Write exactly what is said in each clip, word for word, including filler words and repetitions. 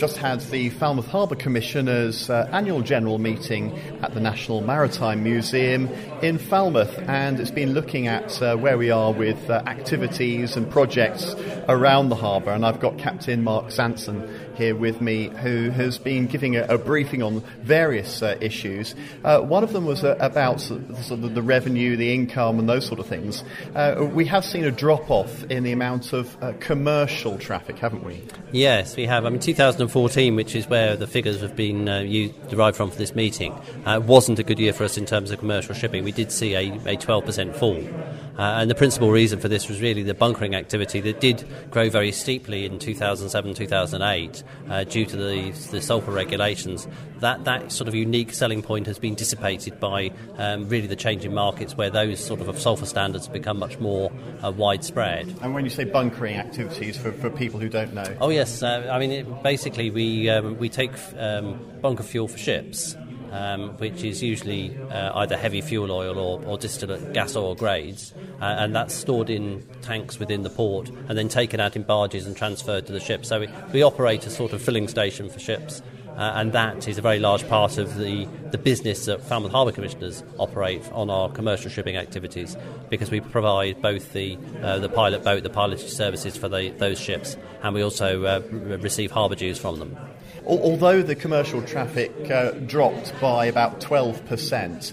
just had the Falmouth Harbour Commissioners' uh, annual general meeting at the National Maritime Museum in Falmouth, and it's been looking at uh, where we are with uh, activities and projects around the harbour. And I've got Captain Mark Sanson here with me, who has been giving a, a briefing on various uh, issues. Uh, one of them was uh, about sort of the revenue, the income, and those sort of things. Uh, we have seen a drop-off in the amount of uh, commercial traffic, haven't we? Yes, we have. I mean, two thousand fourteen, which is where the figures have been uh, used, derived from for this meeting, uh, wasn't a good year for us in terms of commercial shipping. We did see a, a twelve percent fall. Uh, and the principal reason for this was really the bunkering activity that did grow very steeply in two thousand seven, two thousand eight uh, due to the, the sulphur regulations. That that sort of unique selling point has been dissipated by um, really the change in markets where those sort of sulphur standards have become much more uh, widespread. And when you say bunkering activities, for, for people who don't know? Oh yes, uh, I mean it, basically we um, we take um, bunker fuel for ships. Um, which is usually uh, either heavy fuel oil or, or distillate gas oil grades, uh, and that's stored in tanks within the port and then taken out in barges and transferred to the ship. So we, we operate a sort of filling station for ships, uh, and that is a very large part of the, the business that Falmouth Harbour Commissioners operate on our commercial shipping activities, because we provide both the uh, the pilot boat, the pilotage services for the, those ships, and we also uh, receive harbour dues from them. Although the commercial traffic uh, dropped by about twelve percent,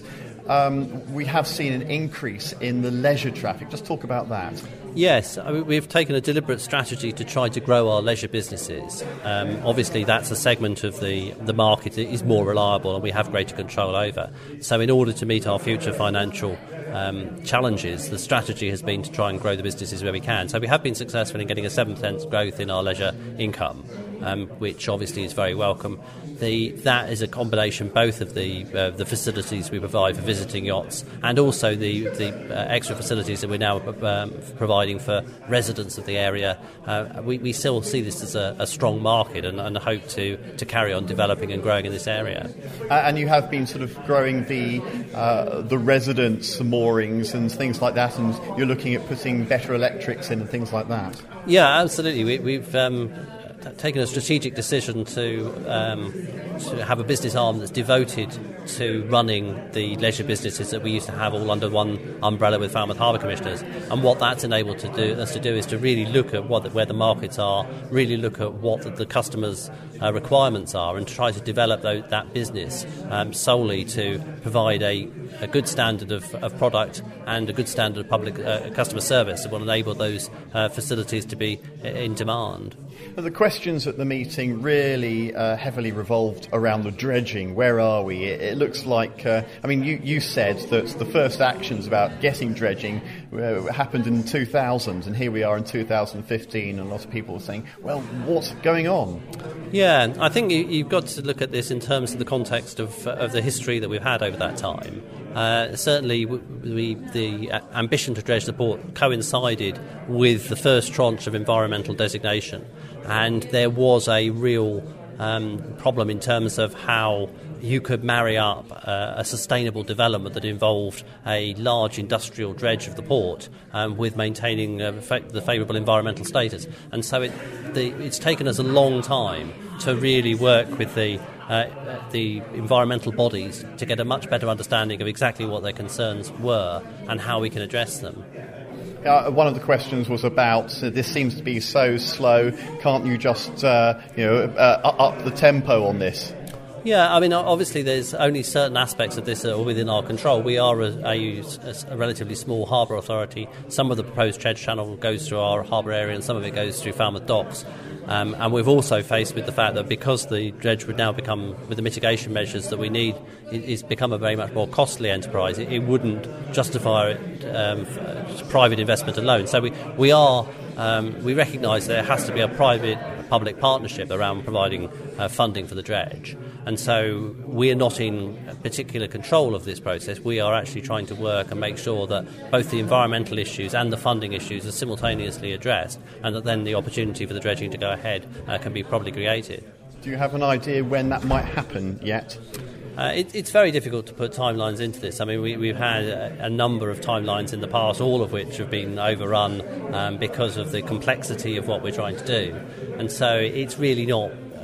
um, we have seen an increase in the leisure traffic. Just talk about that. Yes, I mean, we've taken a deliberate strategy to try to grow our leisure businesses. Um, obviously, that's a segment of the, the market that is more reliable and we have greater control over. So in order to meet our future financial um, challenges, the strategy has been to try and grow the businesses where we can. So we have been successful in getting a seven percent growth in our leisure income, um, which obviously is very welcome. The, that is a combination both of the uh, the facilities we provide for visiting yachts and also the, the uh, extra facilities that we're now um, providing for residents of the area. Uh, we, we still see this as a, a strong market and, and hope to, to carry on developing and growing in this area. Uh, and you have been sort of growing the uh, the residents' moorings and things like that, and you're looking at putting better electrics in and things like that. Yeah, absolutely. We, we've um, taken a strategic decision to, um, to have a business arm that's devoted to running the leisure businesses that we used to have all under one umbrella with Falmouth Harbour Commissioners. And what that's enabled to do, us to do is to really look at what the, where the markets are, really look at what the, the customers' uh, requirements are, and try to develop those, that business um, solely to provide a, a good standard of, of product and a good standard of public uh, customer service that will enable those uh, facilities to be in demand. The questions at the meeting really uh, heavily revolved around the dredging. Where are we? It, it looks like, uh, I mean, you, you said that the first actions about getting dredging uh, happened in two thousand, and here we are in two thousand fifteen, and a lot of people are saying, well, what's going on? Yeah, I think you, you've got to look at this in terms of the context of, of the history that we've had over that time. Uh, certainly, we, the ambition to dredge the port coincided with the first tranche of environmental designation, and there was a real um, problem in terms of how you could marry up uh, a sustainable development that involved a large industrial dredge of the port um, with maintaining uh, fa- the favourable environmental status. And so it, the, it's taken us a long time to really work with the uh, the environmental bodies to get a much better understanding of exactly what their concerns were and how we can address them. Uh, one of the questions was about uh, this seems to be so slow. Can't you just uh, you know uh, up the tempo on this? Yeah, I mean, obviously there's only certain aspects of this that are within our control. We are a, a, a relatively small harbour authority. Some of the proposed dredge channel goes through our harbour area and some of it goes through Falmouth Docks. Um, and we've also faced with the fact that because the dredge would now become, with the mitigation measures that we need, it, it's become a very much more costly enterprise. It, it wouldn't justify it, um, private investment alone. So we, we are, um, we recognise there has to be a private-public partnership around providing uh, funding for the dredge. And so we're not in particular control of this process. We are actually trying to work and make sure that both the environmental issues and the funding issues are simultaneously addressed, and that then the opportunity for the dredging to go ahead uh, can be properly created. Do you have an idea when that might happen yet? Uh, it, it's very difficult to put timelines into this. I mean, we, we've had a, a number of timelines in the past, all of which have been overrun um, because of the complexity of what we're trying to do. And so it's really not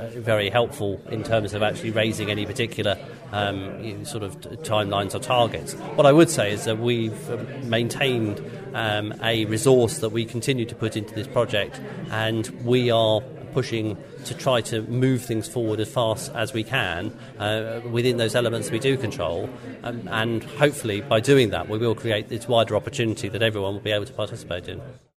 very helpful in terms of actually raising any particular um, you know, sort of timelines or targets. What I would say is that we've maintained um, a resource that we continue to put into this project, and we are pushing to try to move things forward as fast as we can uh, within those elements we do control, um, and hopefully by doing that we will create this wider opportunity that everyone will be able to participate in.